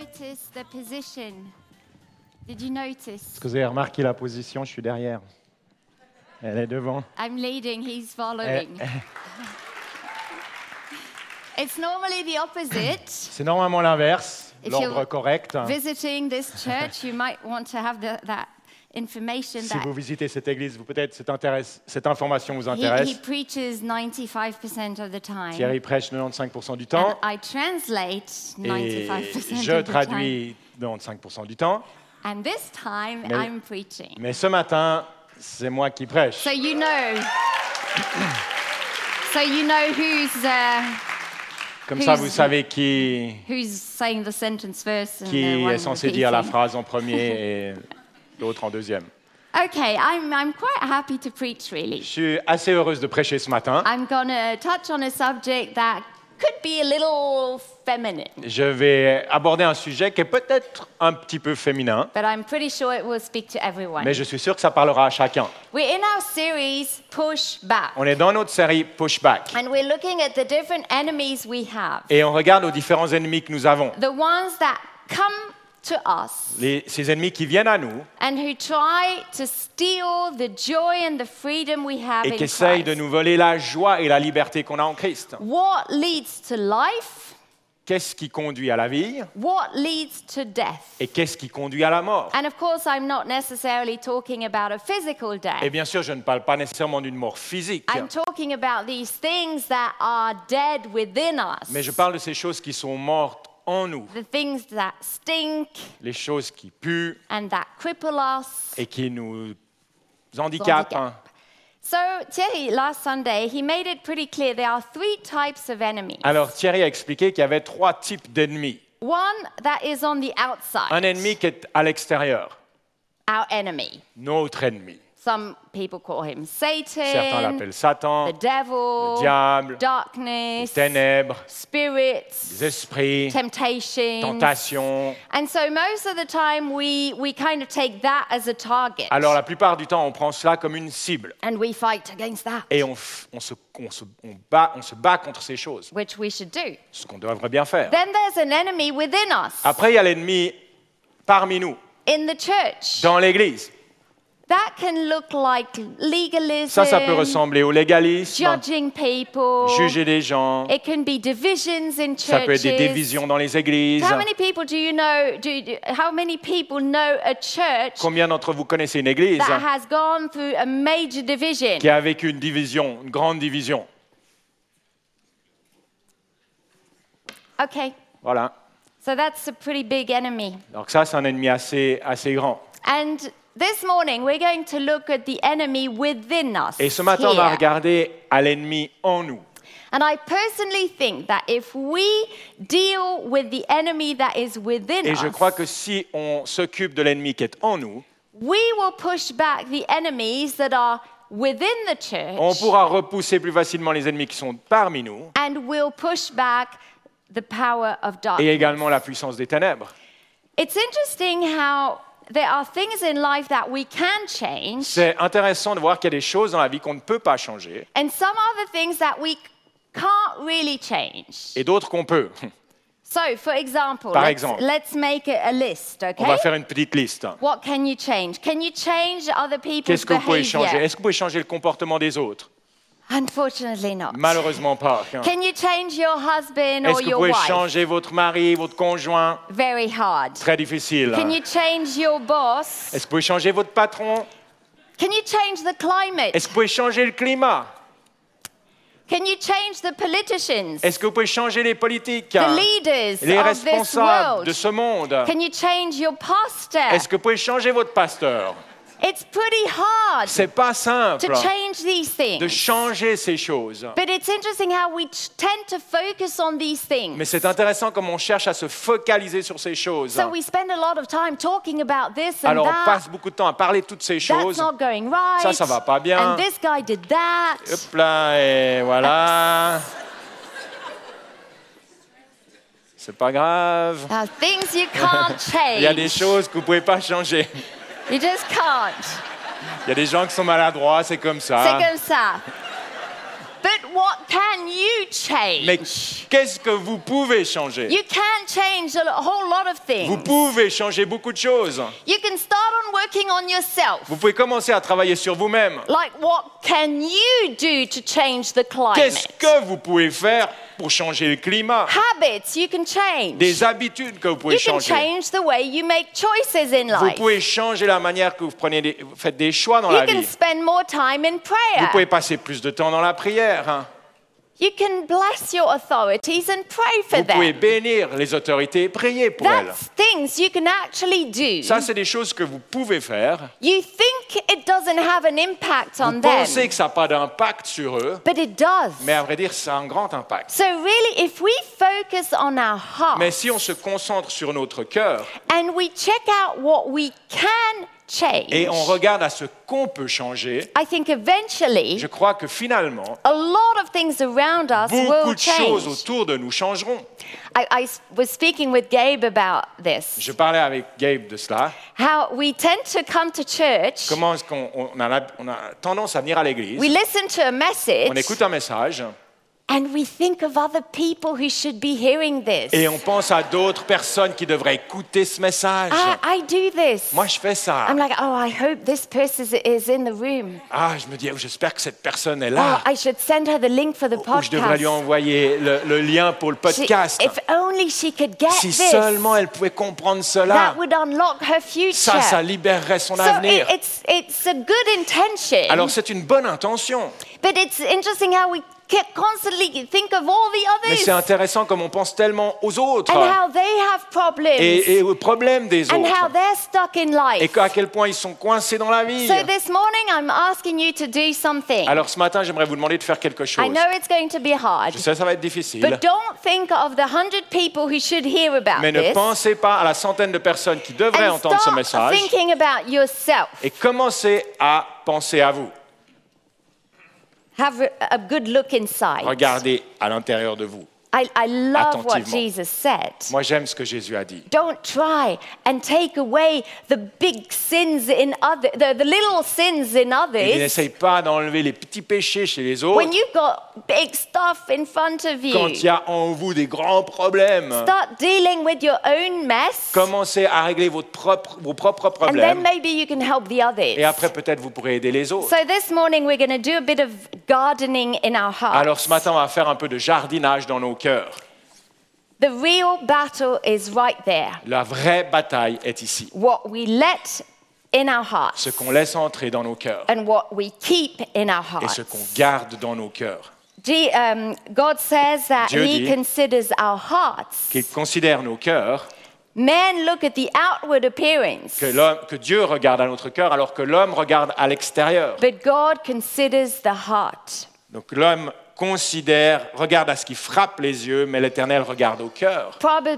notice the position? Did you notice? Est-ce que vous avez remarqué la position? Je suis derrière. Elle est devant. I'm leading, he's following. It's normally the opposite. C'est normalement l'inverse, If l'ordre you're correct. visiting this church, you might want to have that information Si that vous visitez cette église, peut-être cette information vous he intéresse. preaches 95% of the time. Thierry prêche 95% du And temps I translate et 95% je of the time. traduis 95% du temps. And this time, Mais- I'm preaching. Mais ce matin, c'est moi qui prêche. So you know Comme ça, who's- vous savez qui who's saying the sentence first and qui the one est censé dire la repeating. phrase en premier et l'autre en deuxième. Okay, I'm quite happy to preach, Je really. suis assez heureuse de prêcher ce matin. I'm going to touch on a subject that could be a little feminine, Je vais aborder un sujet qui est peut-être un petit peu féminin, but I'm pretty sure it will speak to everyone. mais je suis sûr que ça parlera à chacun. We're in our series, Push Back, On est dans notre série Pushback and we're looking at the different enemies we have, et on regarde aux différents ennemis que nous avons. the ones that come to us Ces ennemis qui viennent à nous and who try to steal the joy and the freedom we have et in qui essayent de Christ. nous voler la joie et la liberté qu'on a en Christ. What leads to life? Qu'est-ce qui conduit à la vie What leads to death? et qu'est-ce qui conduit à la mort? And of course, I'm not necessarily talking about a physical Et death. bien sûr, je ne parle pas nécessairement d'une mort physique, I'm talking about these things that are dead within us. mais je parle de ces choses qui sont mortes en nous, The things that stink les choses qui puent and that cripple us. et qui nous handicapent. hein. So Thierry, last Sunday, he made it pretty clear there are three types of enemies. Alors Thierry a expliqué qu'il y avait trois types d'ennemis. One that is on the outside, Un ennemi qui est à l'extérieur, our enemy. notre ennemi. Some people call him Certains Satan, l'appellent Satan, the devil, le diable, les darkness, ténèbres, spirits, les esprits, temptations. tentations. And so most of the time we kind of take that as a target. Alors la plupart du temps, on prend cela comme une cible And we fight against that, et on se bat contre ces choses, which we should do. ce qu'on devrait bien faire. Then there's an enemy within us, Après, il y a l'ennemi parmi nous, in the church. dans l'Église. That can look like legalism, Ça peut ressembler au légalisme, judging people. juger des gens. It can be divisions in Ça peut être des churches. divisions dans les églises. How many people do you know? How many people know a church Combien d'entre vous connaissez une église that has gone through a major division? qui a vécu une division, une grande division? Okay, Voilà. so that's a pretty big enemy. Donc ça, c'est un ennemi assez grand. And this morning we're going to look at the enemy within us. Et ce matin, on va here. regarder à l'ennemi en nous. And I personally think that if we deal with the enemy that is within Et us, je crois que si on s'occupe de l'ennemi qui est en nous, we will push back the enemies that are within the church, on pourra repousser plus facilement les ennemis qui sont parmi nous and we'll push back the power of et darkness. également la puissance des ténèbres. It's interesting how there are things in life that we can change, C'est intéressant de voir qu'il y a des choses dans la vie qu'on ne peut pas changer and some other things that we can't really change. et d'autres qu'on peut. So, for example, Par exemple. let's make a list, okay? On va faire une petite liste. What can you change? Can you change other people's Qu'est-ce que vous pouvez behavior? changer? Est-ce que vous pouvez changer le comportement des autres? Unfortunately not. Malheureusement pas. Can you change your husband Est-ce or que vous your pouvez wife? changer votre mari, votre conjoint? Very hard. Très difficile. Can you change your boss? Est-ce que vous pouvez changer votre patron? Can you change the climate? Est-ce que vous pouvez changer le climat? Can you change the politicians? Est-ce que vous pouvez changer les politiques? The leaders Les of this responsables world? de ce monde? Can you change your pastor? Est-ce que vous pouvez changer votre pasteur? It's pretty hard C'est pas simple to change these de things. changer ces choses. But it's interesting how we tend to focus on these things. Mais c'est intéressant comme on cherche à se focaliser sur ces choses. So we spend a lot of time talking about this and Alors on that. passe beaucoup de temps à parler de toutes ces That's choses. not going right. Ça va pas bien. And this guy did that. Hop là, et voilà. C'est pas grave. There are things you can't change. Il y a des choses que vous pouvez pas changer. You just can't. Il y a des gens qui sont maladroits, c'est comme ça. C'est comme ça. But what can you change? Mais qu'est-ce que vous pouvez changer? You can change a whole lot of Vous things. pouvez changer beaucoup de choses. You can start on working on yourself. Vous pouvez commencer à travailler sur vous-même. Like, what can you do to change the Qu'est-ce climate? que vous pouvez faire pour changer le climat? Habits you can change. Des habitudes que vous pouvez You can changer. change the way you make choices in Vous life. pouvez changer la manière que vous faites des choix dans You la can vie. spend more time in Vous pouvez prayer. passer plus de temps dans la prière. Hein. You can bless your authorities and pray for Vous pouvez them. bénir les autorités et prier pour elles. That's things you can actually do. Ça, c'est des choses que vous pouvez faire. You think it doesn't have an impact Vous on pensez them, que ça n'a pas d'impact sur eux, but it does. mais à vrai dire, ça a un grand impact. So really, if we focus on our Mais heart si on se concentre sur notre cœur and we check out what we can change, et on regarde à ce qu'on peut changer, I think eventually je crois que finalement, a lot of things around us beaucoup will de choses change. autour de nous changeront. I was speaking with Gabe about this, Je parlais avec Gabe de cela. how we tend to come to church, Comment est-ce qu'on a tendance à venir à l'église, we listen to a on message, écoute un message and we think of other people who should be hearing this. et on pense à d'autres personnes qui devraient écouter ce message. I do this. Moi, je fais ça. I'm like, oh, I hope this person is in the room. Ah, je me dis, oh, j'espère que cette personne est Oh, là. I should send her the link for the Ou je devrais lui podcast. envoyer le lien pour le podcast. If only she could get Si this, seulement elle pouvait comprendre that cela, would unlock her future. ça libérerait son So avenir. it's a good intention, Alors c'est une bonne intention, but it's interesting how we constantly think of all the mais others c'est intéressant comme on pense tellement aux autres and how they have problems et aux problèmes des and how autres they're stuck in et life. à quel point ils sont coincés dans la vie. So this morning I'm asking you to do something. Alors ce matin, j'aimerais vous demander de faire quelque chose. I know it's going to be hard, Je sais, ça va être difficile, but don't think of the 100 people who should hear about mais ne this. pensez pas à la centaine de personnes qui devraient And entendre ce start message thinking about yourself. et commencez à penser à vous. Have a good look inside. Regardez à l'intérieur de vous. I love what Attentivement. Jesus said. Moi, j'aime ce que Jésus a dit. Don't try and take away the big sins in others, the little sins in Il others n'essaye pas d'enlever les petits péchés chez les autres when you've got big stuff in front of quand you. il y a en vous des grands problèmes. Start dealing with your own mess, Commencez à régler vos propres and then problèmes maybe you can help the others. et après peut-être vous pourrez aider les autres. So this morning we're going to do a bit of gardening in our hearts. Alors ce matin, on va faire un peu de jardinage dans nos cœurs. The real battle is right there. La vraie bataille est ici. What we let in our hearts Ce qu'on laisse entrer dans nos cœurs and what we keep in our et hearts. ce qu'on garde dans nos cœurs. God says that Dieu He dit considers our hearts. Qu'il considère nos cœurs, Men look at the outward appearance, que Dieu regarde à notre cœur alors que l'homme regarde à l'extérieur. but God considers the heart. Donc l'homme regarde à ce qui frappe les yeux, mais l'Éternel regarde au cœur. Proverbs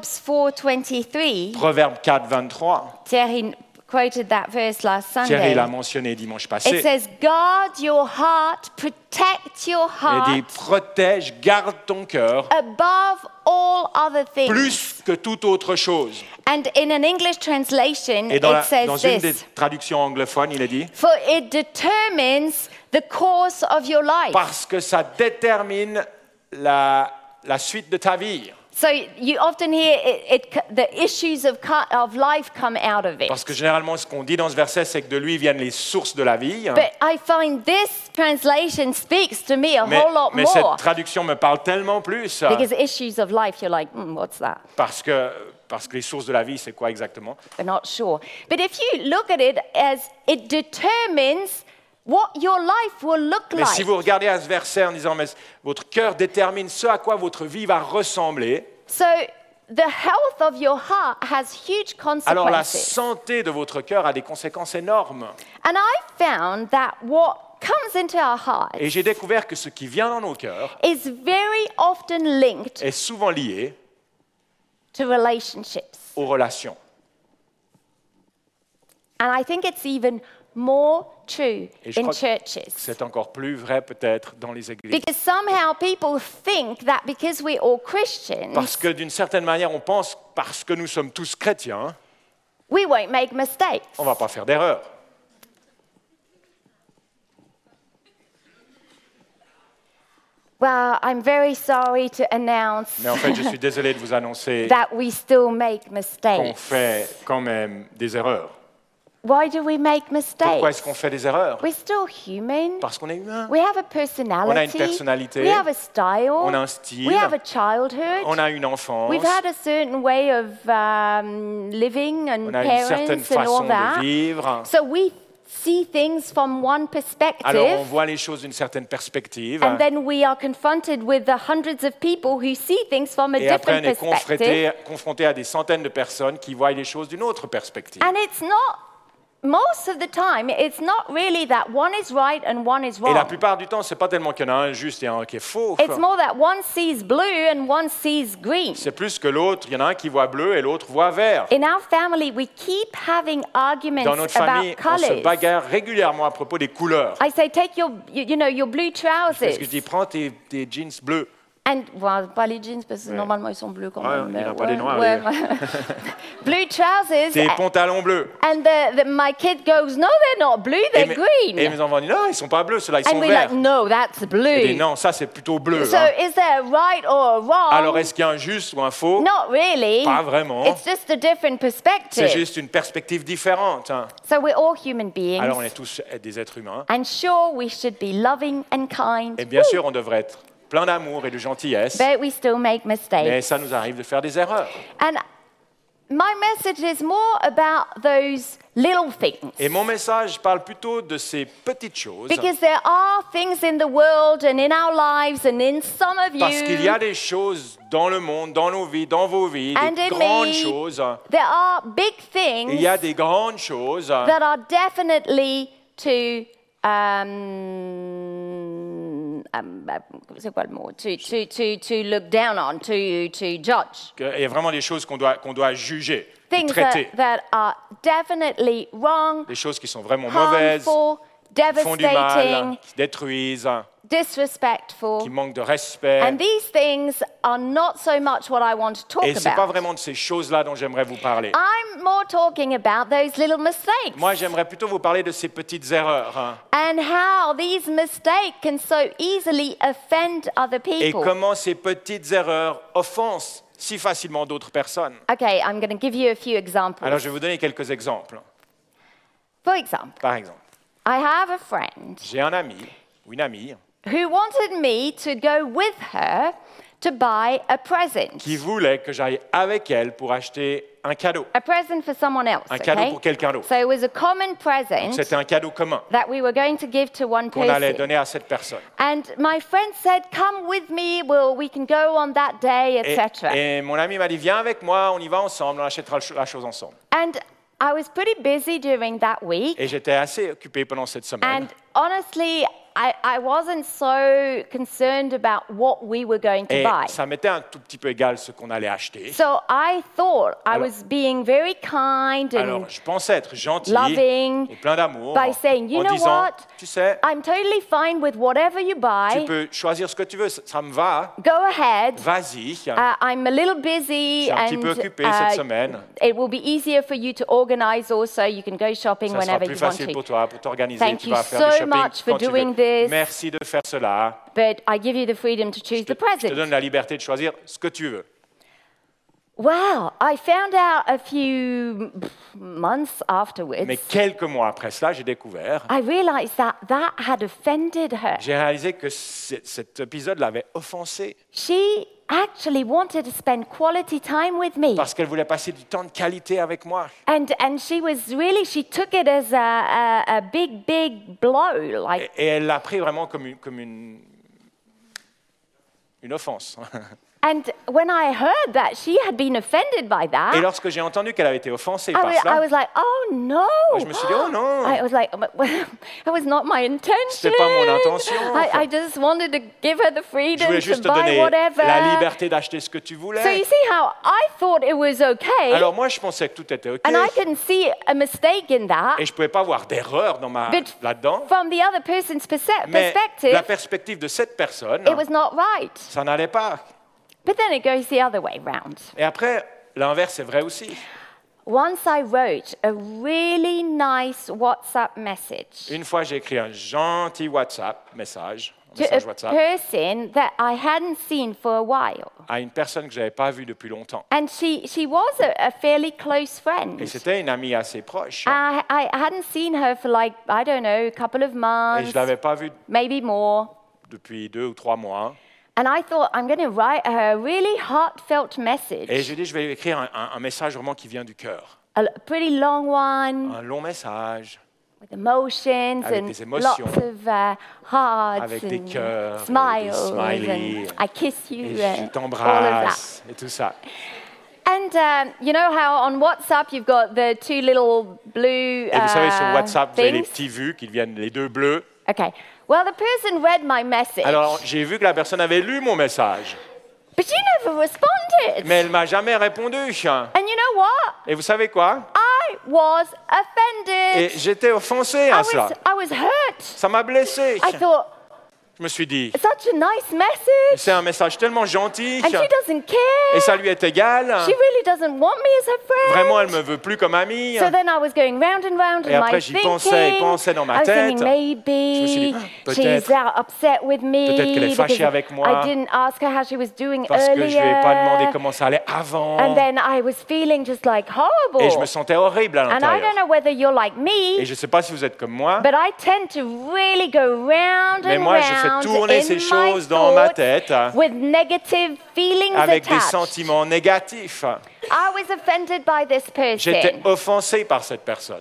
4:23. Proverbe 4, 23. Terry quoted that verse last Thierry Sunday. l'a mentionné dimanche It passé. says, "Guard your heart, protect your Il dit, heart protège, garde ton cœur above all other things." plus que toute autre chose. And in an English translation, Et it dans says une des this: traductions anglophones, il est dit, "For it determines the course of your life." parce que ça détermine la suite de ta vie. So you often hear the issues of life come out of it. Parce que généralement, ce qu'on dit dans ce verset, c'est que de lui viennent les sources de la vie. But I find this translation speaks to me a whole lot Mais cette more. traduction me parle tellement plus. Because issues of life, you're like, what's that? Parce que les sources de la vie, c'est quoi exactement? We're not sure. But if you look at it as it determines what your life will look Mais like. si vous regardez à ce verset en disant, mais votre cœur détermine ce à quoi votre vie va ressembler, So the health of your heart has huge alors la consequences. santé de votre cœur a des conséquences énormes. And I found that what comes into our hearts Et j'ai découvert que ce qui vient dans nos cœurs is very often linked est souvent lié to relationships. aux relations. And I think it's even more true Et je in crois que churches. c'est encore plus vrai peut-être dans les églises. Because somehow people think that because we're all Christians, Parce que d'une certaine manière, on pense, parce que nous sommes tous chrétiens, we won't make mistakes. on ne va pas faire d'erreur. Well, I'm very sorry to announce Mais en fait, je suis désolé de vous annoncer that we still make qu'on mistakes. fait quand même des erreurs. Why do we make Pourquoi mistakes? est-ce qu'on fait des erreurs? We're still human. Parce qu'on est humain. We have a On a une personality. personnalité. We have a style. On a un style. We have a childhood. On a une enfance. We've had a certain way of living and On a une certaine parents and all façon de that. vivre. So we see things from one Alors, on perspective, voit les choses d'une certaine perspective. and then we are confronted with the hundreds of people who see things from a Et après, different on est perspective. confronté à des centaines de personnes qui voient les choses d'une autre perspective. And it's not, most of the time, it's not really that one is right and one is Et la wrong. plupart du temps, c'est pas tellement qu'il y en a un juste et un qui est faux. It's more that one sees blue and one sees green. C'est plus que l'autre. Il y en a un qui voit bleu et l'autre voit vert. In our family, we keep having arguments Dans notre about famille, on se colors. bagarre régulièrement à propos des couleurs. I say, take your, your blue Parce trousers. que je dis, prends tes jeans bleus. And, well, pas les jeans, parce que Ouais. normalement ils sont bleus quand Ouais, même. il y en a mais pas des noirs, ouais. Blue trousers. Tes pantalons bleus. And my kid goes, no, they're not blue, they're green. Et mes enfants disent, non, ils sont pas bleus, ceux-là, ils And sont we're verts. like, no, that's Je dis, blue. non, ça, c'est plutôt bleu. So hein. is there a right or a wrong? Alors, est-ce qu'il y a un juste ou un faux? Not really. Pas vraiment. It's just a different perspective. C'est juste une perspective différente. hein. So we're all human beings. Alors, on est tous des êtres humains. And sure, we should be loving and kind. Et bien sûr, on devrait être plein d'amour et de gentillesse. But we still make Mais mistakes. ça nous arrive de faire des erreurs. And my message is more about those little things. Et mon message parle plutôt de ces petites choses. Because there are things in the world and in our lives and in some of Parce qu'il y a you, des choses dans le monde, dans nos vies, dans vos vies, And des in grandes me. choses. there are big Et il things y a des grandes choses that are definitely to c'est quoi le mot? To look down on, to judge. il y a vraiment des choses qu'on doit juger, et Things traiter. that are definitely wrong, Des choses qui sont vraiment mauvaises, harmful, qui font du mal, devastating, qui détruisent, disrespectful. qui manquent de respect. And these things are not so much what I want to talk Et ce n'est pas about. vraiment de ces choses-là dont j'aimerais vous parler. I'm more talking about those little mistakes Moi, j'aimerais plutôt vous parler de ces petites erreurs. hein. and how these mistakes can so easily offend other Et people. comment ces petites erreurs offensent si facilement d'autres personnes. Okay, I'm going to give you a few examples. Alors, je vais vous donner quelques exemples. For example, Par exemple, I have a friend j'ai un ami ou une amie who wanted me to go with her to buy a present. qui voulait que j'aille avec elle pour acheter un cadeau. A present for someone else, Un cadeau okay? pour quelqu'un d'autre. So it was a common present C'était un cadeau commun that we were going to give to one qu'on allait person. donner à cette personne. And my friend said, come with me, we can go on that day, etc. Et mon ami m'a dit, viens avec moi, on y va ensemble, on achètera la chose ensemble. And I was pretty busy during that week. Et j'étais assez occupé pendant cette semaine. And honestly, I wasn't so concerned about what we were going to Et buy. ça m'était un tout petit peu égal ce qu'on allait acheter. So I thought I Alors- was being very kind Alors, and je pensais être gentil loving et plein d'amour by saying, you en know disant, what? tu sais, I'm totally fine with whatever you tu buy. peux choisir ce que tu veux, ça me va, Go ahead. vas-y. I'm a little busy Je suis un petit and peu occupé cette semaine. it will be easier for you to organize also. You can go shopping Ça sera whenever plus you want facile to. pour toi, pour t'organiser, Thank tu you vas faire so du shopping much for quand tu doing veux. this. Merci de faire cela. But I give you the freedom to choose the Je te present. donne la liberté de choisir ce que tu veux. Wow, I found out a few months afterwards. Mais quelques mois après cela, j'ai découvert, I realized that had offended her. j'ai réalisé que cet épisode l'avait offensée She actually wanted to spend quality time with me. parce qu'elle voulait passer du temps de qualité avec moi. And she took it as a big blow. Like, Et elle l'a pris vraiment comme une offense. and when I heard that she had been offended by Et that, lorsque j'ai entendu qu'elle avait été offensée I par was cela, like, oh no. je me suis dit, oh non. I was like, that was not my intention. C'était pas mon intention. I just wanted to give her the je freedom voulais to juste te buy donner whatever. la liberté d'acheter ce que tu So voulais. you see how I thought it was okay, Alors moi, je pensais que tout était OK. and I couldn't see a mistake in that. Et je ne pouvais pas voir d'erreur But là-dedans. from the other person's Mais perspective, la perspective de cette personne, it was not right. ça n'allait pas. But then it goes the other way round. Et après, l'inverse est vrai aussi. Once I wrote a really nice WhatsApp message Une fois, j'ai écrit un gentil WhatsApp message to message a WhatsApp, person that I hadn't seen for a while. à une personne que je n'avais pas vue depuis longtemps. And she was a fairly close friend. Et c'était une amie assez proche. I hadn't seen her for like, I don't know, a couple of Et je months, ne l'avais pas vue maybe more. depuis 2 ou 3 mois. And I thought, I'm going to write her a really heartfelt Et message, j'ai dit, je vais lui écrire un message vraiment qui vient du cœur. a pretty long one, Un long message, with emotions Avec and des émotions. lots of hearts Avec des and cœurs, et smiles des smileys. and I kiss you et je and all of that. t'embrasse, et tout ça. And you know how on WhatsApp you've got the two little blue Et vous savez, sur WhatsApp, vous avez les things? petits vues qui viennent, les 2 bleus. Okay. Well, the person read my message, Alors, j'ai vu que la personne avait lu mon message, but you never responded. mais elle ne m'a jamais répondu. And you know what? Et vous savez quoi? I was offended. Et j'étais offensé à cela. I was hurt. Ça m'a blessé. I thought, Je me suis dit, such a nice message. c'est un message tellement gentil, And she doesn't care. et ça lui est égal. She really doesn't want me as her friend. Vraiment, elle me veut plus comme amie. So then I was going round and round Et in après, my j'y thinking. pensais dans ma I was thinking tête. Je me suis maybe dit, she's peut-être- upset with me peut-être qu'elle est fâchée because avec moi. I didn't ask her how she was doing Parce que je earlier. lui ai pas demandé comment ça allait avant. And then I was feeling just like horrible. Et je me sentais horrible à And I l'intérieur. don't know whether you're like me, Et je ne sais pas si vous êtes comme moi, but I tend to really go round mais and moi, je fais round tourner in ces my choses dans ma thoughts tête with negative feelings avec des attached. sentiments négatifs. I was offended by this J'étais person. offensé par cette personne.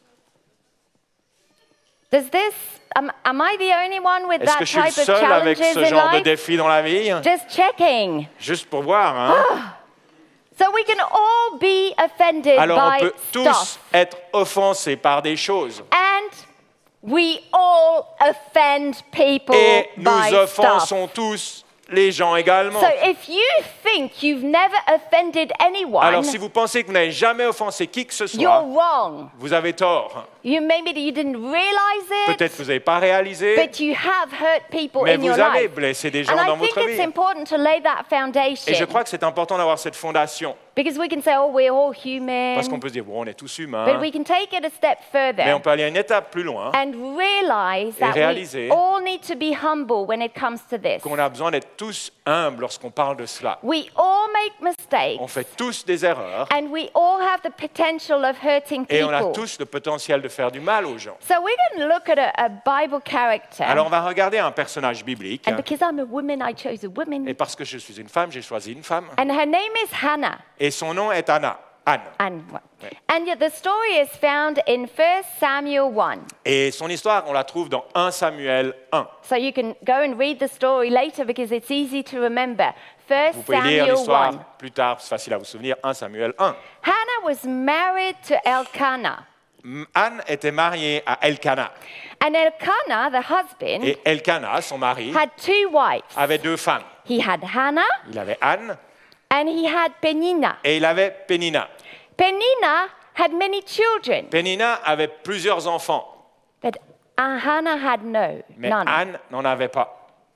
Does this? Am I the only one with Est-ce that que je suis le type of seul avec challenges ce in genre de life? défi dans la vie? Just checking. Juste pour voir, hein? So we can all be offended Alors on by peut tous stuff, être offensés par des choses. and we all offend people Et nous by stuff. offensons tous les gens également. So if you think you've never offended anyone, Alors si vous pensez que vous n'avez jamais offensé qui que ce you're soit, wrong. vous avez tort. Maybe you didn't realize it, Peut-être que vous n'avez pas réalisé, but you have hurt people mais in your vous avez life. blessé des gens And dans I think votre it's vie. important to lay that foundation, Et je crois que c'est important d'avoir cette fondation. because we can say, oh, we're all human, Parce qu'on peut se dire, bon, on est tous but humains, we can take it a step further. mais on peut aller une étape plus loin, And realize that réaliser we all need to be humble when it comes to this. qu'on a besoin d'être tous humbles lorsqu'on parle de cela. We all make mistakes, On fait tous des erreurs and we all have the potential of hurting et on a people. tous le potentiel de faire du mal aux gens. So we're going to look at a Bible character. Alors on va regarder un personnage biblique, And because I'm a woman, I chose a woman. et parce que je suis une femme, j'ai choisi une femme, And her name is Hannah. et son nom est Anne. And yet the story is found in 1 Samuel 1. Et son histoire, on la trouve dans 1 Samuel 1. So you can go and read the story later because it's easy to remember. 1 Vous pouvez lire Samuel l'histoire 1. plus tard, c'est facile à vous souvenir, 1 Samuel 1. Hannah was married to Elkanah. Anne était mariée à Elkanah. And Elkanah, the husband, Et Elkanah, son mari, had two wives. avait 2 femmes. He had Hannah Il avait Anne and he had Penina. et il avait Pénina. Penina had many children, Pénina avait plusieurs enfants, but Hannah had mais none. Anne n'en avait pas.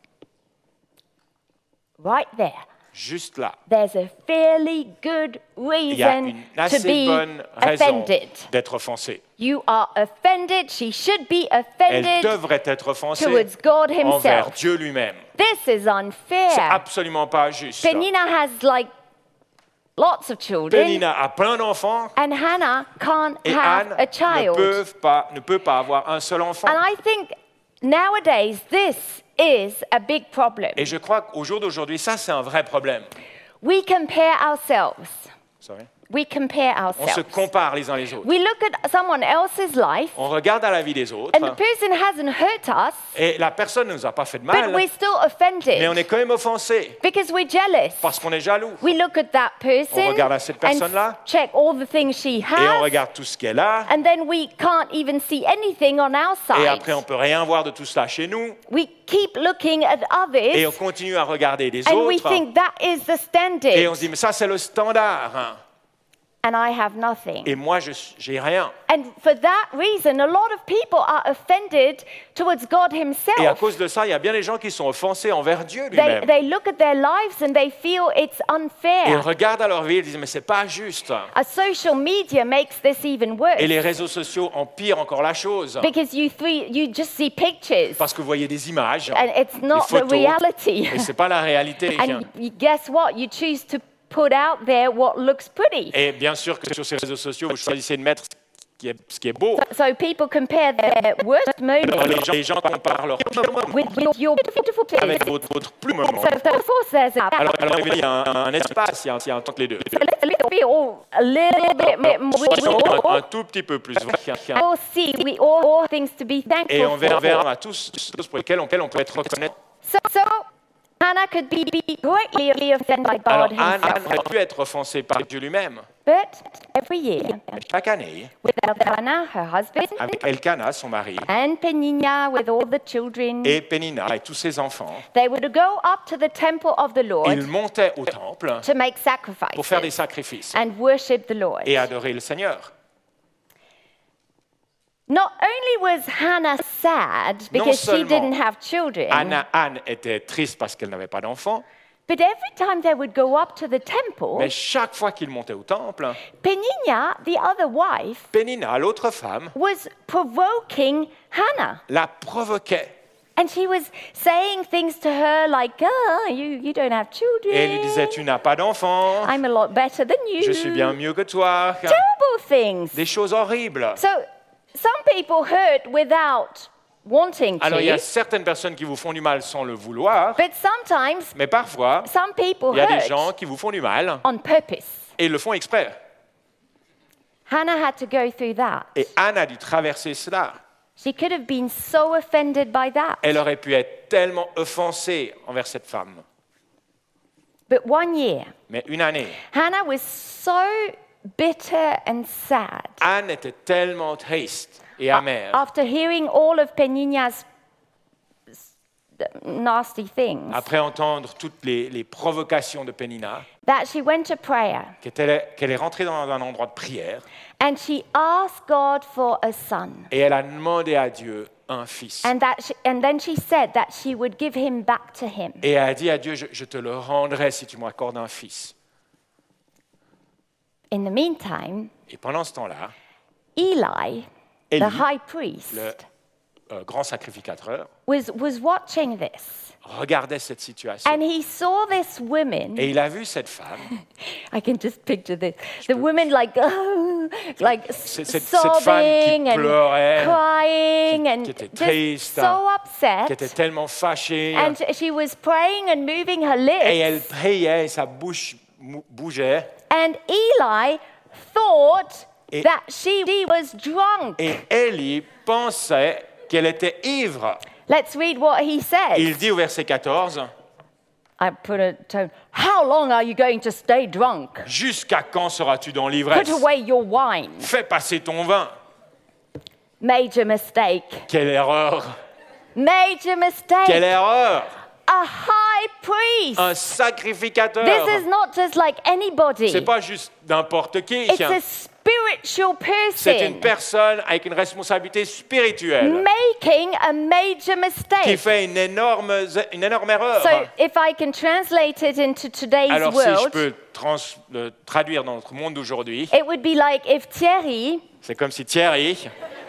Right there. Juste là. There's a fairly good Il y a reason une to assez be bonne raison offended. d'être offensé. You are offended. She should be Elle offended devrait être offensée towards God envers himself. Dieu lui-même. This is C'est unfair. absolument pas juste. Penina has like lots of children, Pénina a plein d'enfants and Hannah can't et have Anne a child. ne peut pas avoir un seul enfant. And I think nowadays this is a big problem. Et je crois qu'au jour d'aujourd'hui, ça c'est un vrai problème. We compare ourselves. Sorry. We compare On se ourselves. compare les uns les autres. We look at someone else's life, On regarde à la vie des autres and the person hasn't hurt us, et la personne ne nous a pas fait de but mal, we're still mais on offended est quand même offensé because we're jealous. parce qu'on est jaloux. We look at that person On regarde à cette and personne-là. check all the things she Et on has, regarde tout ce qu'elle a and then we can't even see anything on our et side. après on peut rien voir de tout cela chez nous We keep looking at et on others, continue à regarder les and we autres think that is the et on standard. se dit mais ça c'est le standard. and I have nothing. Et moi, j'ai rien. And for that reason, a lot of people are offended towards God Et à himself. cause de ça, il y a bien des gens qui sont offensés envers Dieu They, lui-même. they look at their lives and they feel it's Et ils unfair. regardent à leur vie et disent, mais c'est pas juste. A social media makes this even worse Et les réseaux sociaux empirent encore la chose. because you just see pictures Parce que vous voyez des images, and it's des not the photos, reality. et c'est pas la réalité. And guess what? You choose to put out there what looks pretty. Et bien sûr que sur ces réseaux sociaux, vous choisissez de mettre ce qui est beau. So people compare their worst Alors moment les gens comparent leur pire moment with your beautiful avec pictures. votre plus moment. So of course there's a Alors il y a un espace, il y a un temps que les deux. let's be all a little bit more. Soyons un tout petit peu plus. All see we all things to be Et thankful on verra for. à tous pour lesquels on peut être reconnaître. So Hannah could be greatly offended by Alors God Anne himself. aurait pu être offensée par Dieu lui-même. But every year, Chaque année, with Elkanah, her husband, avec Elkanah, son mari, and Peninnah with all the children, et Pénina et tous ses enfants, they would go up to the temple of the Lord ils montaient au temple to make pour faire des sacrifices sacrifices and worship the Lord. et adorer le Seigneur. Not only was Hannah sad because she seulement didn't have children, Anne était triste parce qu'elle n'avait pas d'enfants, but every time they would go up to the temple, mais chaque fois qu'ils montaient au temple, Peninnah, the other wife, Pénina, l'autre femme, was provoking Hannah. la provoquait. And she was saying things to her like, oh, you don't have children. Et elle lui disait, tu n'as pas d'enfants, I'm a lot better than you. je suis bien mieux que toi. Terrible things. Des choses horribles. So some people hurt without wanting Alors il y a to, certaines personnes qui vous font du mal sans le vouloir, but sometimes mais parfois, some people il y a des hurt gens qui vous font du mal on purpose. et ils le font exprès. Hannah had to go through that. Et Anne a dû traverser cela. She could have been so offended by that. Elle aurait pu être tellement offensée envers cette femme. But one year, Mais une année, Hannah was so bitter and sad Anne était tellement triste et amère. after hearing all of Peninnah's nasty things Après entendre toutes les provocations de Pénina, that she went to prayer qu'elle est rentrée dans un endroit de prière and she asked God for a son. et elle a demandé à Dieu un fils. And then she said that she would give him back to him. Et elle a dit à Dieu, je te le rendrai si tu m'accordes un fils. In the meantime, Et pendant ce temps-là, Eli, Élie, the high priest, le grand sacrificateur, was watching this. regardait cette situation. And he saw this woman. Et il a vu cette femme, I can just picture this. The woman like cette femme qui sobbing and pleurait, crying and qui était just triste, so qui était upset. tellement fâchée. And she was praying and moving her Et elle lips. priait, et sa bouche bougeait. And Eli thought Et- that she was drunk. Et Élie pensait qu'elle était ivre. Let's read what he says. Il dit au verset 14, I put a tone. How long are you going to stay drunk? « Jusqu'à quand seras-tu dans Put l'ivresse? away your wine. Fais passer ton vin. Major mistake. Quelle erreur! Major mistake. Quelle erreur! A high priest. Un sacrificateur! This is not just like anybody. C'est pas juste n'importe qui. It's a spiritual C'est une person personne avec une responsabilité spirituelle making a major qui mistake. fait une énorme erreur. So if I can translate it into today's Alors si je world, peux le traduire dans notre monde d'aujourd'hui, it would be like if Thierry c'est comme si Thierry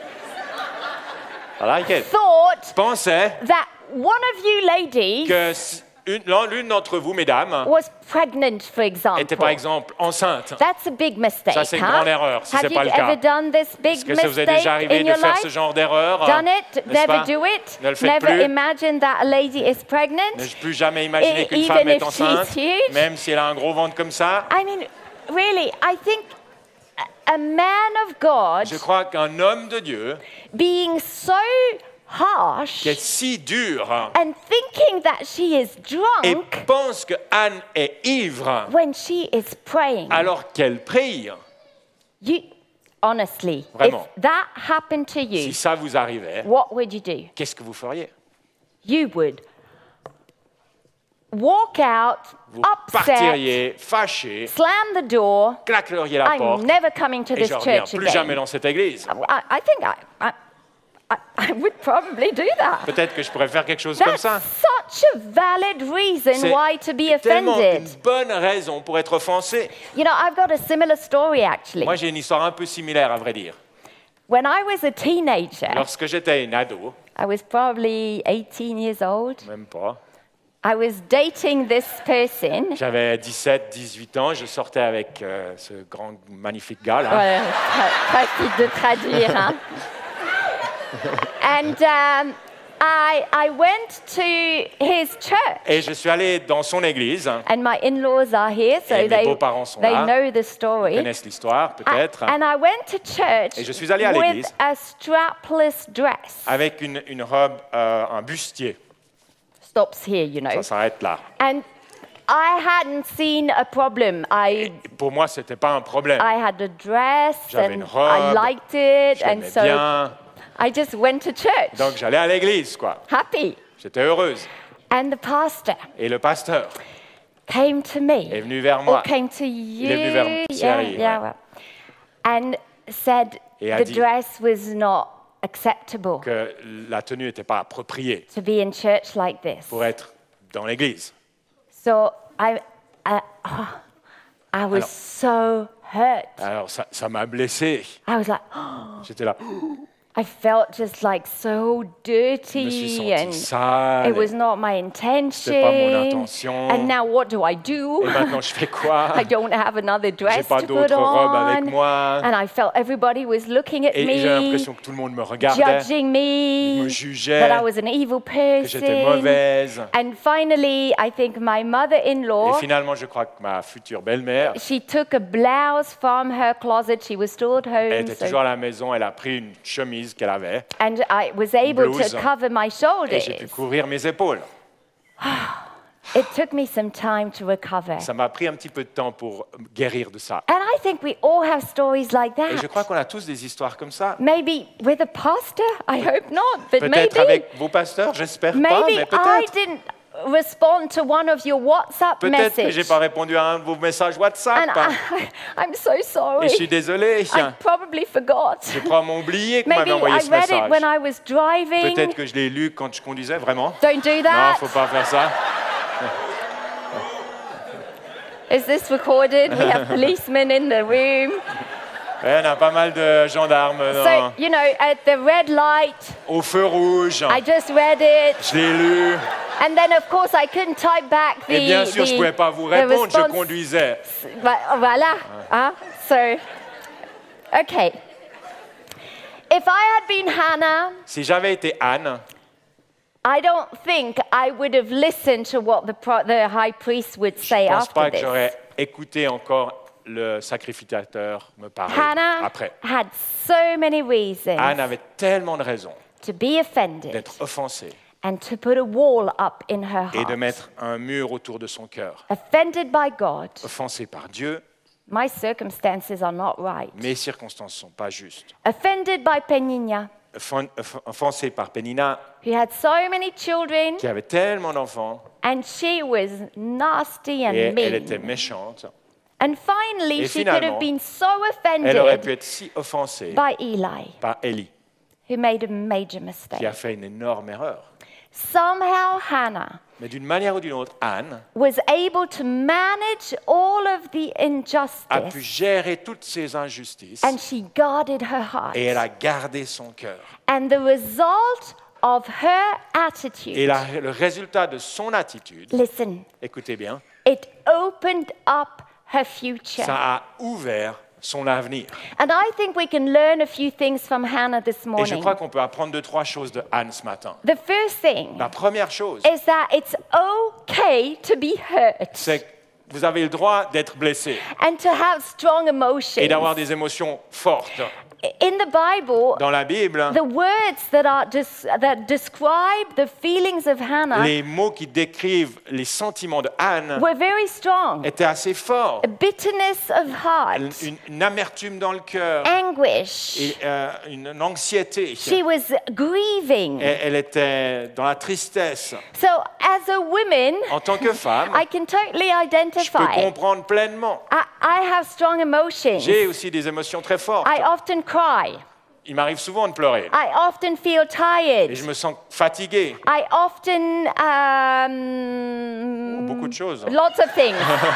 thought pensait that one of you ladies que l'une d'entre vous, mesdames, was pregnant, for example. était par exemple enceinte. That's a big mistake. Ça, c'est une huh? grande erreur, si Have c'est pas you le cas. ever done this big Est-ce que ça vous est mistake déjà arrivé in de your faire life? ce genre d'erreur? Done it? N'est-ce pas? Never do it? Ne le faites Never plus. imagine that a lady is pregnant? Ne plus jamais imaginer qu'une Even femme est if enceinte, she's huge? même si elle a un gros ventre comme ça. I mean, really, I think a man of God Je crois qu'un homme de Dieu being so harsh qui est si dur and thinking that she is et drunk pense que Anne est ivre when she is praying. alors qu'elle prie. Honestly, Vraiment. if that happened to you, Si ça vous arrivait, what would you do? qu'est-ce que vous feriez? You would walk out, vous upset, partiriez fâché, slam the door. claqueriez la I'm porte never coming to et this je ne reviens church plus jamais again. dans cette église. I think I would probably do that. Peut-être que je pourrais faire quelque chose comme That's ça. such a valid reason C'est why to be tellement offended. une bonne raison pour être offensé. You know, I've got a similar story actually. Moi, j'ai une histoire un peu similaire, à vrai dire. When I was a teenager, Lorsque j'étais une ado, I was probably 18 years old. même pas, I was dating this person. j'avais 17, 18 ans, je sortais avec ce grand, magnifique gars là. Ouais, facile de traduire, hein. And I went to his church. Et je suis allé dans son église. And my in-laws are here, so Et mes beaux-parents sont là. know the Ils story. connaissent l'histoire, peut-être. And I went to church Et je suis allé à with l'église. a strapless dress. Avec une robe, un bustier. Stops here, you know. Ça s'arrête là. And I hadn't seen a problem. Et pour moi, c'était pas un problème. I had a dress J'avais and une robe, I liked it, Je and l'aimais so bien. I just went to church, Donc j'allais à l'église, quoi. happy. J'étais heureuse. And the pastor Et le pasteur came to me, est venu vers or moi came to you, est venu vers Thierry, ouais. well, and said Et a the dit dress was not acceptable que la tenue n'était pas appropriée to be in church like this. pour être dans l'église. So I was so hurt. Alors ça m'a blessé. I was like, J'étais là, I felt just like so je me suis dirty, and senti sale. it was not my intention. C'était pas mon intention. And now what do I do? Et maintenant, je fais quoi? I don't have another J'ai dress pas to put d'autre robe avec on. moi. And I felt everybody was looking at Et j'ai me, l'impression que tout le monde me regardait, judging me, me jugeait, that I was an evil que j'étais person. mauvaise. And finally, I think my Et mother-in-law, finalement, je crois que ma future belle-mère, she took a blouse from her closet. She was still at elle home. était so- toujours à la maison, elle a pris une chemise qu'elle avait and I was able blouse. to cover my et shoulders. j'ai pu couvrir mes épaules. It took me some time to recover. Ça m'a pris un petit peu de temps pour guérir de ça. And I think we all have stories like Et je that. crois qu'on a tous des histoires comme ça. Maybe with a pastor, I hope not, but Peut-être maybe, avec vos pasteurs, j'espère pas, maybe mais I peut-être. didn't respond to one of your WhatsApp Peut-être que j'ai messages. pas répondu à un de vos messages WhatsApp. And I'm so Et sorry. je suis désolé. I probably forgot. Je crois oublié que vous Maybe m'avez envoyé I ce read it when message. I was driving. Peut-être que je l'ai lu quand je conduisais, vraiment. Don't do Non, that. faut pas faire ça. Is this recorded? We have policemen in the room. Ouais, on a pas mal de gendarmes So, you know, at the red light, au feu rouge. I just read it. Je l'ai lu. And then, of course, I couldn't type back the Et bien sûr, je ne pouvais pas vous the répondre, je response. conduisais. Voilà. Hein? So, okay. If I had been Hannah, Si j'avais été Anne, I don't think I would have listened to what the high priest would say je ne pense after pas que this. j'aurais écouté encore le sacrificateur me parler Hannah après. had so many reasons Anne avait tellement de raisons to be offended d'être offensée and to put a wall up in her et de heart. mettre un mur autour de son cœur. Offended by God, Offensée par Dieu, my circumstances are not right. mes circonstances ne sont pas justes. Offended by Peninnah, Offensée par Pénina, who had so many children, qui avait tellement d'enfants, and she was nasty and et elle était mean. méchante. And finally, Et she could finalement, have been so Elle aurait pu offended être si offensée by Eli, par Élie, who made a major qui mistake. a fait une énorme erreur. Somehow, Hannah Mais d'une manière ou d'une autre, Anne was able to manage all of the a pu injustice, gérer toutes ces injustices and she guarded her heart. et elle a gardé son cœur. And the result of her attitude, Et le résultat de son attitude, listen, écoutez bien, it opened up her future. ça a ouvert son avenir. And I think we can learn a few things from Hannah this Et je morning. crois qu'on peut apprendre 2-3 choses de Anne ce matin. The first thing La première chose, is that it's okay to be hurt c'est que vous avez le droit d'être blessé and to have strong et emotions. d'avoir des émotions fortes. In the Bible, Dans la Bible, the words that describe the feelings of Hannah les mots qui décrivent les sentiments de Anne were very strong. étaient assez forts. A bitterness of heart, Une amertume dans le cœur anguish. et une anxiété. She was grieving. Elle était dans la tristesse. So, as a woman, En tant que femme, I can totally je peux identify. comprendre pleinement. I have strong emotions. J'ai aussi des émotions très fortes. I often cry. Il m'arrive souvent de pleurer. I often feel Et tired. je me sens fatigué. I often Beaucoup de choses. lots of things.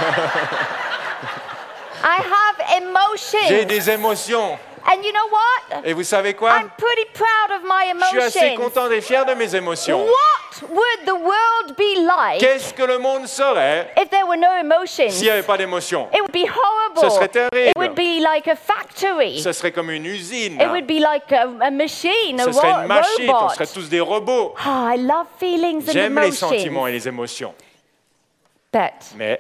I have J'ai emotions. des émotions. And you know what? Et vous savez quoi? I'm pretty proud of my Je suis assez emotions. content et fier de mes émotions. What would the world be like Qu'est-ce que le monde serait if there were no emotions? s'il n'y avait pas d'émotions? It would be horrible. Ce serait terrible. It would be like a factory. Ce serait comme une usine. It would be like a machine, a Ce serait une machine. On robot. serait tous des robots. Oh, I love feelings and J'aime les emotions. sentiments et les émotions. But Mais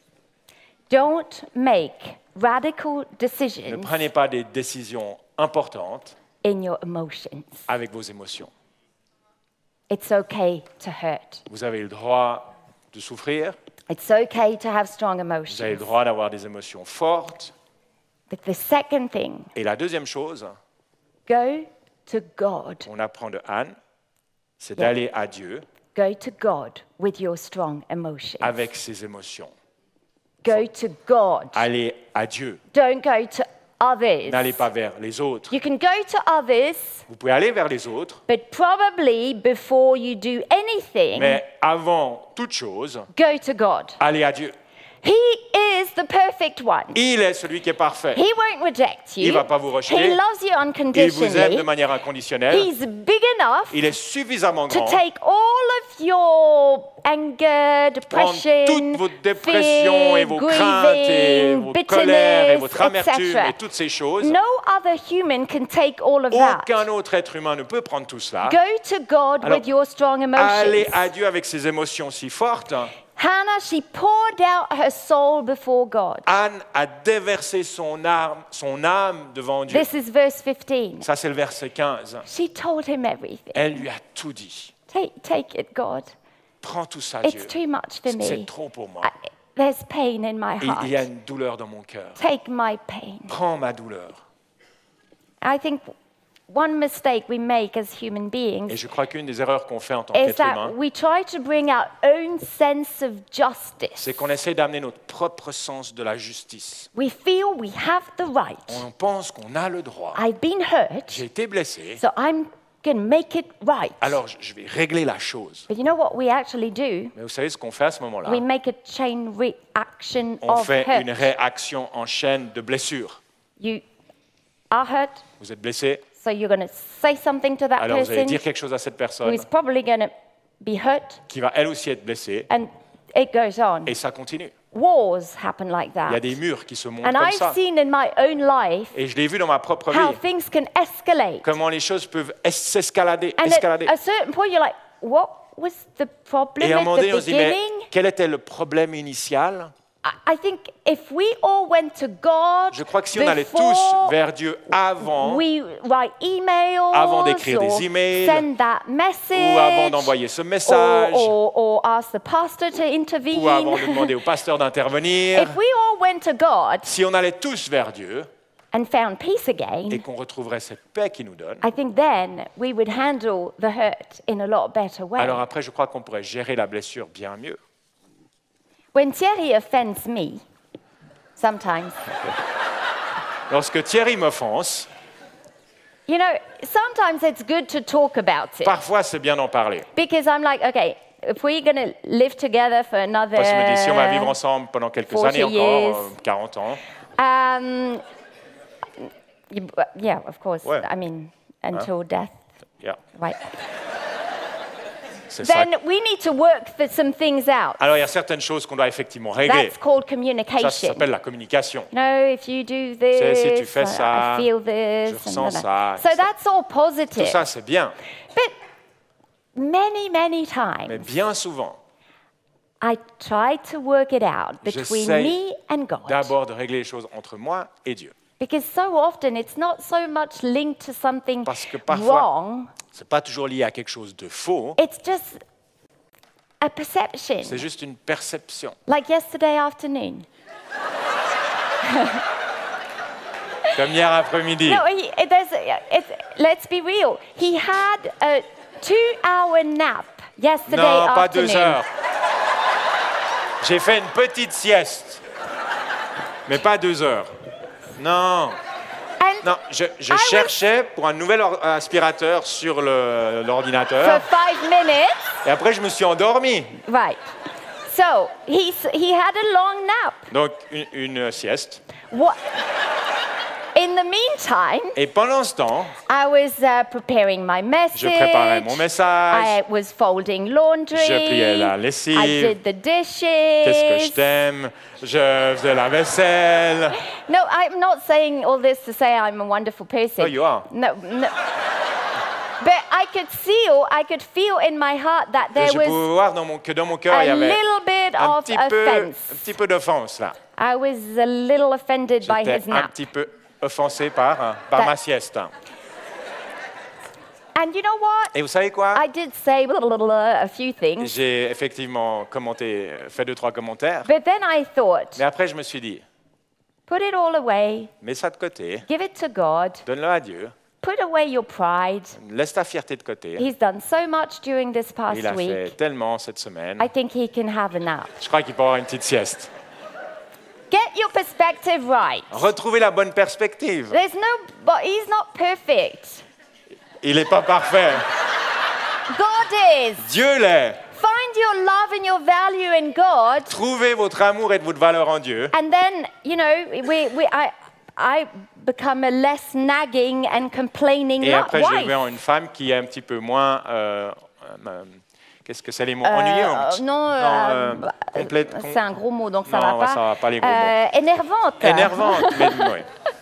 don't make radical ne decisions prenez pas des décisions importantes in your emotions. avec vos émotions. It's okay to hurt. Vous avez le droit de souffrir. It's okay to have strong Vous avez le emotions. droit d'avoir des émotions fortes. But the second thing, Et la deuxième chose, go to God. on apprend de Anne, c'est Yeah. d'aller à Dieu Go to God with your strong emotions. avec ses émotions. Go to God. Allez à Dieu. Don't go to others. N'allez pas vers les autres. You can go to others, Vous pouvez aller vers les autres, but probably before you do anything, mais avant toute chose, go to God. allez à Dieu. He is the perfect one. Il est celui qui est parfait. He won't reject you. Il va pas vous rejeter. He loves you Il vous aime de unconditionally. manière inconditionnelle. He's big enough Il est suffisamment to grand take all of your anger, prendre depression, toutes vos dépressions fear, et vos craintes et grieving, vos colères et bitterness, votre amertume etc. et toutes ces choses. No other human can take all of that. Aucun autre être humain ne peut prendre tout cela. Go to God Alors, with your strong Allez emotions. à Dieu avec ces émotions si fortes. Hannah, she poured out her soul before God. Anne a déversé son âme devant Dieu. This is verse 15. Ça, c'est le verset 15. She told him everything. Elle lui a tout dit. Take it, God. Prends tout ça, It's Dieu. too much for C'est me. trop pour moi. There's pain in my Il y a heart. une douleur dans mon cœur. Take my pain. Prends ma douleur. I think one mistake we make as human Et beings je crois qu'une des erreurs qu'on fait en tant is qu'être that humain, we try to bring our own sense of justice. c'est qu'on essaie d'amener notre propre sens de la justice. We feel we have the right. On pense qu'on a le droit. I've been hurt, J'ai été blessé, so I'm going to make it right. alors je vais régler la chose. But you know what we actually do? Mais vous savez ce qu'on fait à ce moment-là? We make a chain reaction On of fait une hurt. réaction en chaîne de blessures. You are hurt, Vous êtes blessé, so you're going to say something to that alors vous allez person dire quelque chose à cette who personne is probably going to be hurt, qui va elle aussi être blessée, and it goes on. et ça continue. Wars happen like Il y a that. des murs qui se montent And comme I've ça. seen in my own life Et je l'ai vu dans ma propre how vie, things can escalate. comment les choses peuvent s'escalader, And escalader. at a certain point, you're like, what was the problem Et à un moment at donné, on the se dit, mais beginning? quel était le problème initial? I think if we all went to God Je crois que si on allait tous before vers Dieu avant, we write emails Avant d'écrire or des emails, send that message ou avant d'envoyer ce message, or ask the pastor to intervene. ou avant de demander au pasteur d'intervenir, If we all went to God si on allait tous vers Dieu and found peace et again, qu'on retrouverait cette paix qu'il nous donne, I think then we would handle the hurt in a lot better way. alors après, je crois qu'on pourrait gérer la blessure bien mieux. When Thierry offends me, sometimes, Lorsque Thierry m'offense, you know, sometimes it's good to talk about it. parfois c'est bien d'en parler. Because I'm like, okay, if we're going to live together for another Parce que je me dis, si on va vivre ensemble pendant quelques 40 années encore, years. 40 ans, yeah, of course. Ouais. I mean, until death, yeah, right? c'est ça. Then we need to work some things out. Alors il y a certaines choses qu'on doit effectivement régler. That's called Ça communication. s'appelle la communication. No, if you do this, C'est si tu fais ça, I feel this. je ressens ça, So etc. that's all Tout positive. ça, c'est bien. But many Mais times, bien souvent, I try to work it out between J'essaye me and God. d'abord de régler les choses entre moi et Dieu. Because so often it's not so much linked to something Parce que parfois, wrong, c'est pas toujours lié à quelque chose de faux, it's just a perception. c'est juste une perception. Like yesterday afternoon. Comme hier après-midi. No, let's be real. He had a 2-hour nap yesterday Non, pas afternoon. 2 heures. J'ai fait une petite sieste. Mais pas 2 heures. Non. And Non, je cherchais pour un nouvel aspirateur sur for l'ordinateur. 5 minutes, Et après, je me suis endormi. right. So he had a long nap. Donc, une sieste. What? In the meantime, Et pendant ce temps, I was preparing my message. je préparais mon message. I was folding laundry. Je pliais la lessive. I did the dishes. Qu'est-ce que je t'aime? Je faisais la vaisselle. No, I'm not saying all this to say I'm a wonderful person. Oh, you are. No. But I could feel in my heart that there Je pouvais was voir que dans mon cœur, il y a avait little bit un of offense. petit peu d'offense là. I was a little offended by his J'étais un nap. petit peu offensé par That- ma sieste. And you know what? Et vous savez quoi? I did say a few things, J'ai effectivement fait 2-3 commentaires. but then I thought, Mais après, je me suis dit, put it all away, mets ça de côté, give it to God, donne-le à Dieu, put away your pride. laisse ta fierté de côté. He's done so much during this Il past a fait week. tellement cette semaine. I think he can have a nap. Je crois qu'il peut avoir une petite sieste. Get your perspective right. Retrouvez la bonne perspective. But he's not perfect. Il n'est pas parfait. God is. Dieu l'est. Find your love and your value in God, Trouvez votre amour et votre valeur en Dieu. and then I become a less nagging and complaining Et après, je wife. deviens une femme qui est un petit peu moins... qu'est-ce que c'est les mots? Ennuyante? Complète... C'est un gros mot, donc ça Non, va ça pas. va pas les gros mots. Énervante. Énervante. Mais, oui.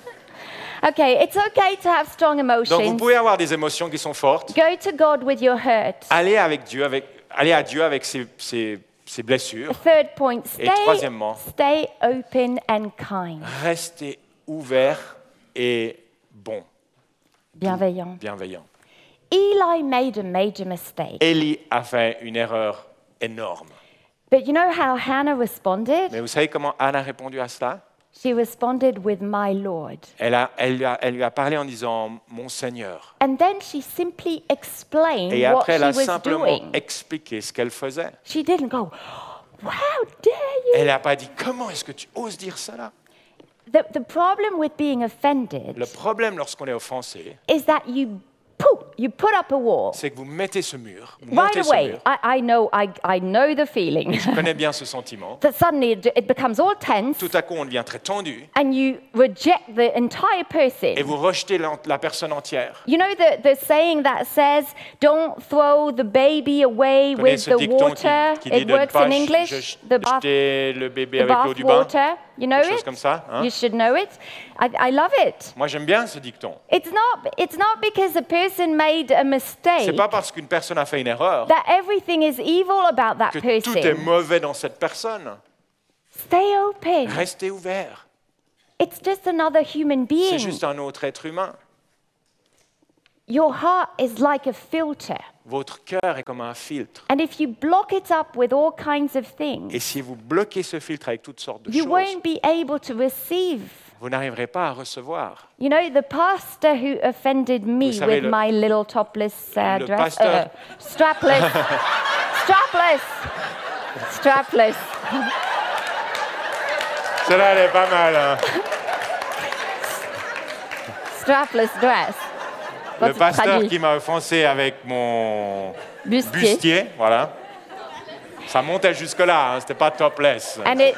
Okay, it's okay to have strong Donc, vous emotions. pouvez avoir des émotions qui sont fortes. Go to God with your hurt. Allez à Dieu avec ses blessures. Third point, Et troisièmement, stay open and kind. restez ouvert et bon, Bienveillant. bienveillant. Eli made a major mistake. Élie a fait une erreur énorme. But you know how Hannah responded? Mais vous savez comment Anne a répondu à cela? She responded with my Lord. Elle lui a parlé en disant « Mon Seigneur ». And then she simply explained Et what après, she elle a was simplement doing. expliqué ce qu'elle faisait. She didn't go, "Wow, dare you?" Elle n'a pas dit « Comment est-ce que tu oses dire cela ?» The problem with being offended Le problème lorsqu'on est offensé, is that you put up a wall. c'est que vous mettez ce mur, vous Right montez ce away, mur. I know the feeling. Je connais bien ce sentiment. That suddenly it becomes all tense Tout à coup, on devient très tendu and you reject the entire person. et vous rejetez la personne entière. You know the saying that says, "Don't throw the baby away Vous connaissez with ce the dicton water." qui dit It de ne works pas in English. jeter le bébé The avec l'eau bath du bain. water. You know Quelque chose it? comme ça, hein? You should know it. I love it. Moi, j'aime bien ce dicton. It's not because a person made a mistake C'est pas parce qu'une personne a fait une erreur that everything is evil about that que tout est person. mauvais dans cette personne. Stay open. Restez ouvert. It's just another human C'est being. juste un autre être humain. Your heart is like a filter. Votre cœur est comme un filtre. And if you block it up with all kinds of things, Et si vous bloquez ce filtre avec toutes sortes de you choses, won't be able to receive. vous n'arriverez pas à recevoir. You know, the pastor who offended me Vous savez, with my little topless le dress, pasteur- strapless, strapless. Celle-là, elle est pas mal. Hein? Strapless dress. Le What's it pasteur traduit? qui m'a offensé avec mon Bustier. bustier, voilà. Ça montait jusque-là, hein, c'était pas topless. And it.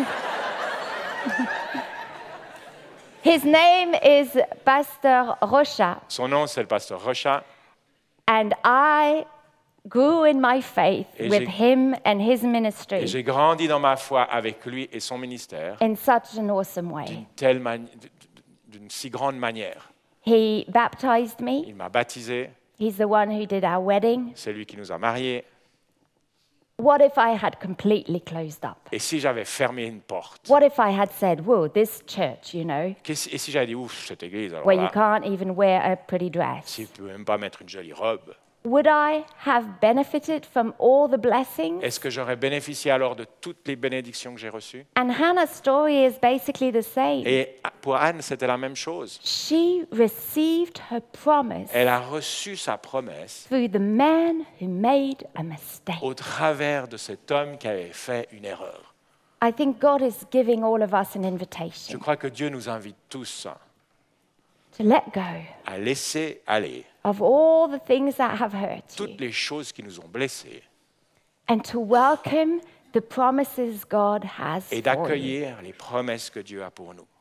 His name is Pastor Rocha, Son nom, c'est le pasteur Rocha. and I grew in my faith Et with j'ai- him and his Et ministry j'ai grandi dans ma foi avec lui et son ministère in such an awesome way. d'une si grande manière. He baptized me. Il m'a baptisé, He's the one who did our wedding. c'est lui qui nous a mariés. What if I had completely closed up? Et si j'avais fermé une porte? What if I had said, whoa, this church, Et si j'avais dit, ouf, cette église, alors where you là, can't even wear a pretty dress? si tu peux même pas mettre une jolie robe, Would I have benefited from all the blessings? est-ce que j'aurais bénéficié alors de toutes les bénédictions que j'ai reçues? And Hannah's story is basically the same. Et pour Anne, c'était la même chose. She received her promise Elle a reçu sa promesse through the man who made a mistake. au travers de cet homme qui avait fait une erreur. I think God is giving all of us an Je invitation crois que Dieu nous invite tous to let go à laisser aller of all the things that have hurt you toutes les choses qui nous ont blessés and to welcome the promises God has et for you. d'accueillir les promesses que Dieu a pour nous.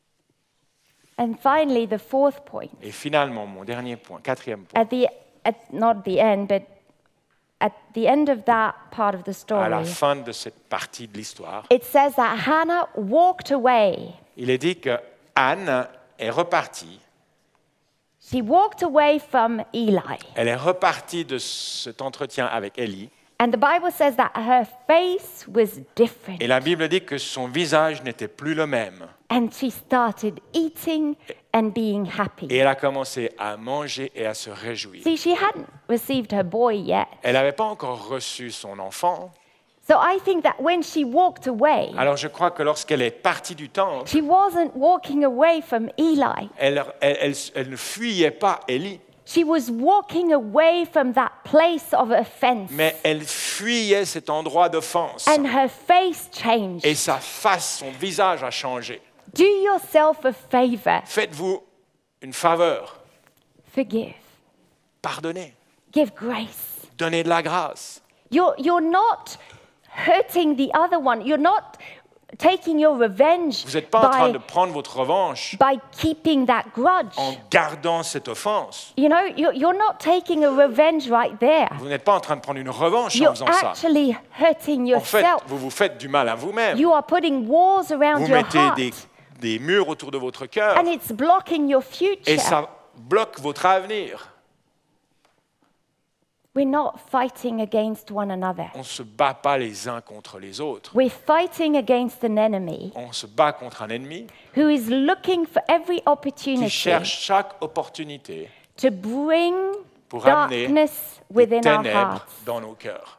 And finally, the fourth point, Et finalement, mon dernier point, quatrième point, not at the end, but at the end of that part of the à la story, fin de cette partie de l'histoire, it says that Hannah walked away. il est dit que Anne est repartie. She walked away from Eli. Elle est repartie de cet entretien avec Élie. And the Bible says that her face was different. Et la Bible dit que son visage n'était plus le même. And she started eating and being happy. Et elle a commencé à manger et à se réjouir. See, she hadn't received her boy yet. Elle n'avait pas encore reçu son enfant. So I think that when she walked away, Alors je crois que lorsqu'elle est partie du temple, she wasn't walking away from Eli. elle ne fuyait pas Élie, She was walking away from that place of offense. mais elle fuyait cet endroit d'offense. And her face changed. Et sa face, son visage a changé. Do yourself a favor. Faites-vous une faveur. Forgive. Pardonnez. Give grace. Donnez de la grâce. You're not hurting the other one. You're not taking your revenge Vous n'êtes pas en train de prendre votre revanche by keeping that grudge. en gardant cette offense. You know, you're not taking a revenge right there. Vous n'êtes pas en train de prendre une revanche en You're faisant ça. actually hurting En fait, yourself. vous vous faites du mal à vous-même. You are putting walls around Vous your mettez heart. des murs autour de votre cœur And it's blocking your et future. ça bloque votre avenir. We're not fighting against one another. On ne se bat pas les uns contre les autres. We're fighting against an enemy On se bat contre un ennemi who is looking for every qui opportunity cherche chaque opportunité to bring pour amener darkness des within our ténèbres hearts. dans nos cœurs.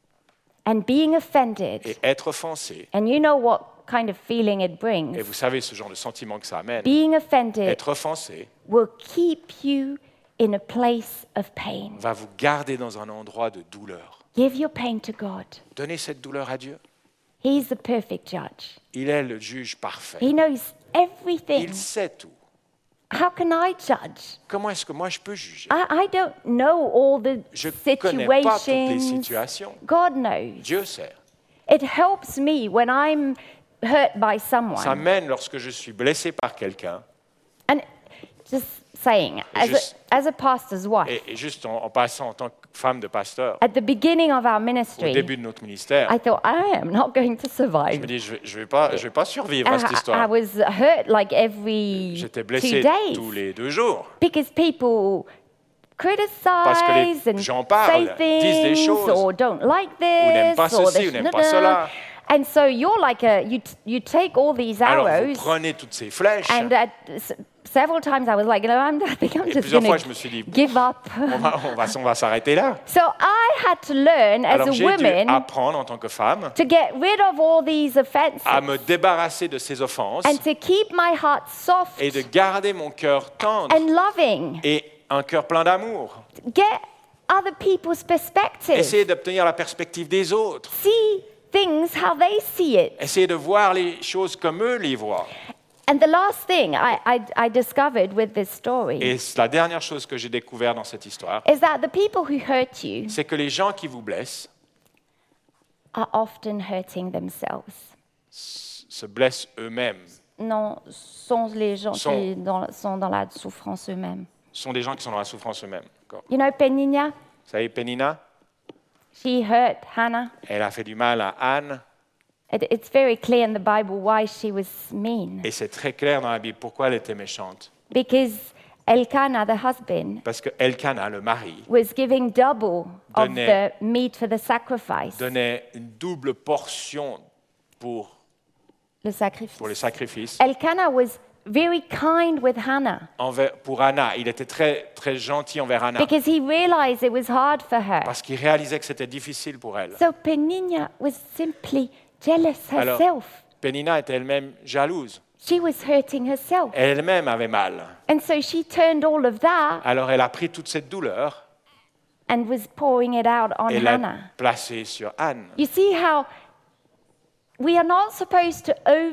And being offended, Et être offensé, and you know what kind of feeling it brings, et vous savez ce genre de sentiment que ça amène, being offended être offensé will keep you in a place of pain. va vous garder dans un endroit de douleur. Give your pain to God. Donnez cette douleur à Dieu. He's the perfect judge. Il est le juge parfait. He knows everything. Il sait tout. How can I judge? Comment est-ce que moi je peux juger? I don't know all the Je ne connais pas toutes les situations. situations. God knows. Dieu sait. It helps me when I'm hurt by Ça someone. mène lorsque je suis blessé par quelqu'un. And just saying, as a pastor's wife, Et juste en passant en tant que femme de pasteur, at the beginning of our au ministry, début de notre ministère, I thought, I am not going to je me survive. dis, je vais pas survivre à cette I histoire. was hurt like every J'étais 2 blessé days tous les 2 jours. because people Parce que les criticize and gens parlent, say disent des things choses, or don't like n'aiment this pas or ceci, this, ou n'aiment pas cela. And so you're like you take all these Alors vous arrows prenez toutes ces flèches. and several times I was like, I think I'm Et just plusieurs going fois, je me suis dit, to give up. on va s'arrêter là. So I had to learn as Alors a j'ai dû woman apprendre en tant que femme to get rid of all these offenses à me débarrasser de ces offenses and to keep my heart soft et de garder mon cœur tendre and loving. et un cœur plein d'amour. Get other people's perspective. Essayez d'obtenir la perspective des autres. See things how they see it. Essayez de voir les choses comme eux les voient. And the last thing I discovered with this story Et la dernière chose que j'ai découvert dans cette histoire, is that the people who hurt you c'est que les gens qui vous blessent are often hurting themselves. se blessent eux-mêmes. Non, sont les gens Sont. qui sont dans la souffrance eux-mêmes. Ce sont des gens qui sont dans la souffrance eux-mêmes. D'accord. You know, Penina, Vous savez, Pénina, she hurt Hannah. elle a fait du mal à Anne, It's very clear in the Bible why she was mean. et c'est très clair dans la Bible pourquoi elle était méchante. Because Elkanah, the husband, Parce que Elkanah, le mari, was giving double of Donnait- the meat for the sacrifice. donnait une double portion pour Le sacrifice. les sacrifices. Elkanah was very kind with Hannah Pour Anna, il était très, très gentil envers Anna because he realized it was hard for her. parce qu'il réalisait que c'était difficile pour elle. So Peninnah was simply jealous Alors, herself. Pénina était elle-même jalouse. She was hurting herself. Elle-même avait mal. And so she turned all of that Alors elle a pris toute cette douleur and was pouring it out on et l'a Hannah. placée sur Anne. You see how we are not supposed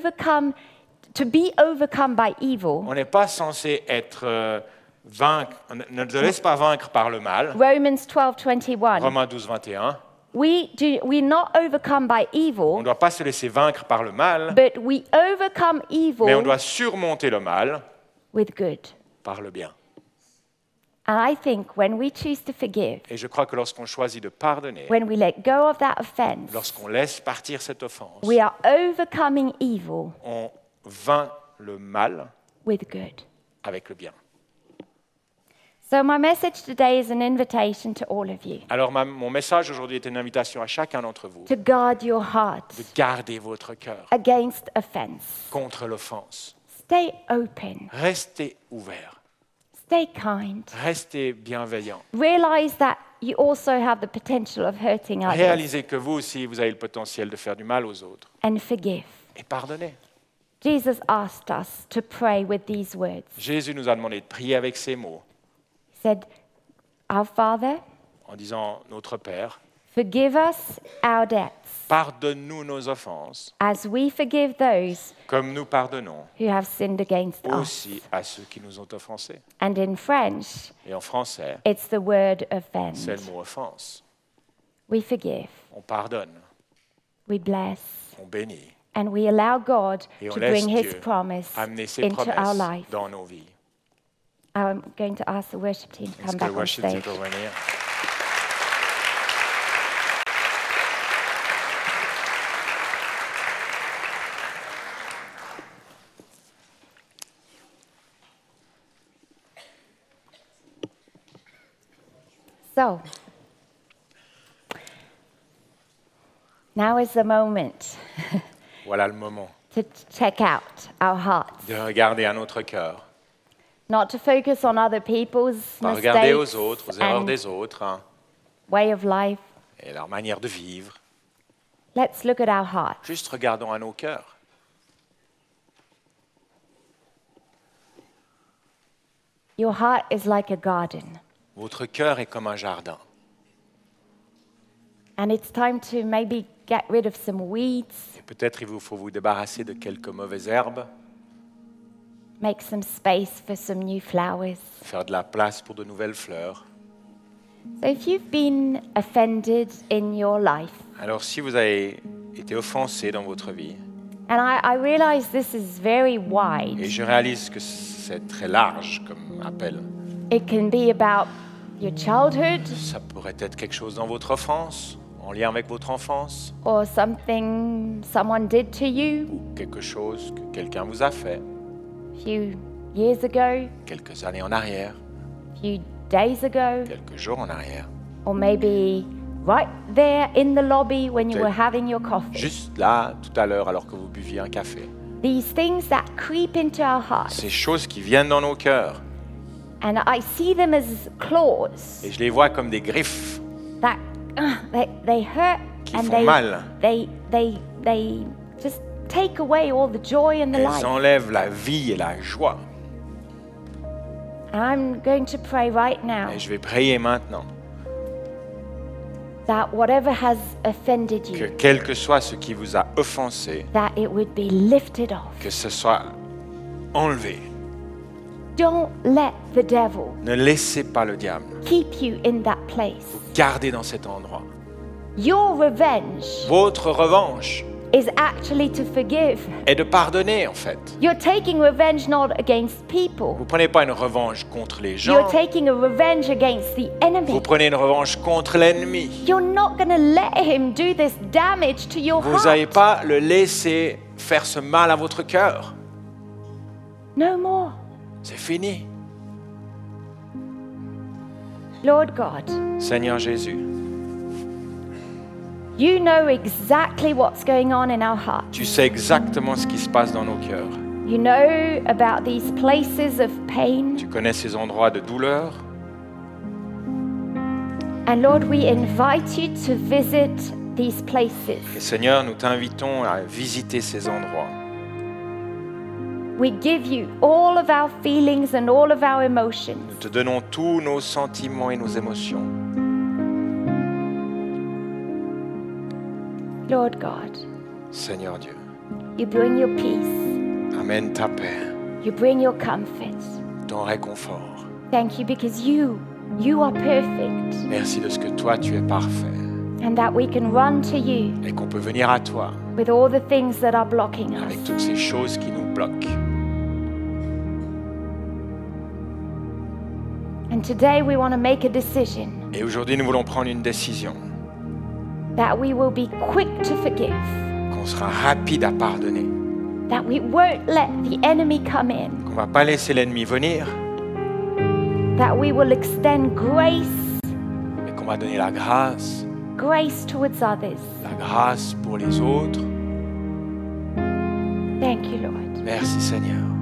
to be overcome by evil. On n'est pas censé être vaincre, ne te laisse pas vaincre par le mal. Romans 12:21. Romains 12, 21. We're not overcome by On evil, ne doit pas se laisser vaincre par le mal, but we overcome mais on evil doit surmonter le mal with good. par le bien. And I think when we choose to forgive, Et je crois que lorsqu'on choisit de pardonner, when we let go of that offense, lorsqu'on laisse partir cette offense, we are overcoming evil on vainc le mal with good. avec le bien. So my message today is an invitation to all of you Alors mon message aujourd'hui est une invitation à chacun d'entre vous to guard your heart de garder votre cœur against offense. contre l'offense. Stay open. Restez ouvert, Stay kind. restez bienveillant. Realize that you also have the potential of hurting others. Réalisez que vous aussi, vous avez le potentiel de faire du mal aux autres. And forgive. Et pardonnez. Jesus asked us to pray with these words. Jésus nous a demandé de prier avec ces mots, He said, Our Father, en disant « Notre Père, forgive us our debts, pardonne-nous nos offenses, as we forgive those comme nous pardonnons who have sinned against us. aussi à ceux qui nous ont offensés. And in French, » Et en français, it's the word offend. c'est le mot offense. We forgive, On pardonne, we bless, on bénit, and we allow God et on to laisse bring His Dieu promise amener ses into our promesses life. dans nos vies. I'm going to ask the worship team to Est-ce come que le back on worship team stage. peut venir? So, now is the moment Voilà le moment to check out our hearts. de regarder à notre cœur, Not to focus on other people's pas regarder aux mistakes autres, aux erreurs and des autres, hein, way of life. et leur manière de vivre. Let's look at our hearts. Juste regardons à nos cœurs. Your heart is like a garden, Votre cœur est comme un jardin. and it's time to maybe get rid of some weeds, Et peut-être il vous faut vous débarrasser de quelques mauvaises herbes, make some space for some new flowers. faire de la place pour de nouvelles fleurs. So if you've been offended in your life, Alors si vous avez été offensé dans votre vie, and I realize this is very et wide, je réalise que c'est très large comme appel, it can be about your childhood ça pourrait être quelque chose dans votre enfance, en lien avec votre enfance, or something someone did to you ou quelque chose que quelqu'un vous a fait a few years ago, quelques années en arrière, a few days ago, quelques jours en arrière, or maybe right there in the lobby when you Okay. were having your coffee. juste là, tout à l'heure, alors que vous buviez un café. These things that creep into our hearts, Ces choses qui viennent dans nos cœurs, and I see them as claws et je les vois comme des griffes that they hurt qui and font mal. they just take away all the joy and the Elles life. enlèvent la vie et la joie. And I'm going to pray right now Et je vais prier maintenant that whatever has offended que you, quel que soit ce qui vous a offensé, that it would be lifted off. que ce soit enlevé. Don't let the devil Ne laissez pas le diable keep you in that place. garder dans cet endroit. Your revenge Votre revanche is actually to forgive. est de pardonner, en fait. You're taking revenge not against people. Vous ne prenez pas une revanche contre les gens, You're taking a revenge against the vous enemy. prenez une revanche contre l'ennemi. You're not going to let him do this damage to your Vous n'allez heart. pas le laisser faire ce mal à votre cœur. No more. C'est fini. Lord God, Seigneur Jésus, you know exactly what's going on in our hearts. tu sais exactement ce qui se passe dans nos cœurs. You know about these places of pain. Tu connais ces endroits de douleur. And Lord, we invite you to visit these places. Et Seigneur, nous t'invitons à visiter ces endroits. We give you all of our feelings and all of our Nous emotions. te donnons tous nos sentiments et nos émotions. Lord God, Seigneur Dieu, you bring your peace. amène ta paix, You bring your comfort. ton réconfort. Thank you because you are perfect. Merci de ce que toi, tu es parfait And that we can run to you et qu'on peut venir à toi with all the things that are blocking us. avec toutes ces choses qui nous bloquent. And today we want to make a decision Et aujourd'hui, nous voulons prendre une décision, that we will be quick to forgive, qu'on sera rapide à pardonner, that we won't let the enemy come in, qu'on ne va pas laisser l'ennemi venir, that we will extend grace mais qu'on va donner la grâce towards others. la grâce pour les autres. Thank you, Lord. Merci Seigneur.